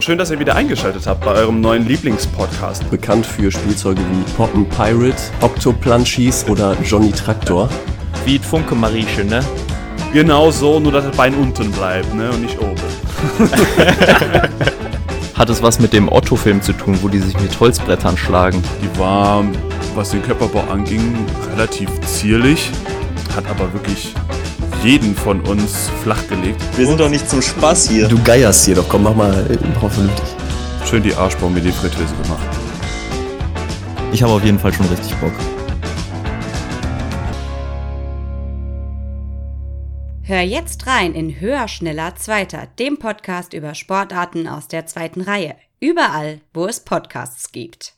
Schön, dass ihr wieder eingeschaltet habt bei eurem neuen Lieblingspodcast. Bekannt für Spielzeuge wie Poppen Pirate, Octoplunchies oder Johnny Traktor. Wie Funke Marieche, ne? Genau so, nur dass das Bein unten bleibt, ne, und nicht oben. Hat es was mit dem Otto-Film zu tun, wo die sich mit Holzbrettern schlagen? Die war, was den Körperbau anging, relativ zierlich, hat aber wirklich jeden von uns flachgelegt. Wir sind doch nicht zum Spaß hier. Du geierst hier doch, komm, mach mal vernünftig. Schön die Arschbombe mit die Fritteuse gemacht. Ich habe auf jeden Fall schon richtig Bock. Hör jetzt rein in Höher, Schneller, Zweiter, dem Podcast über Sportarten aus der zweiten Reihe. Überall, wo es Podcasts gibt.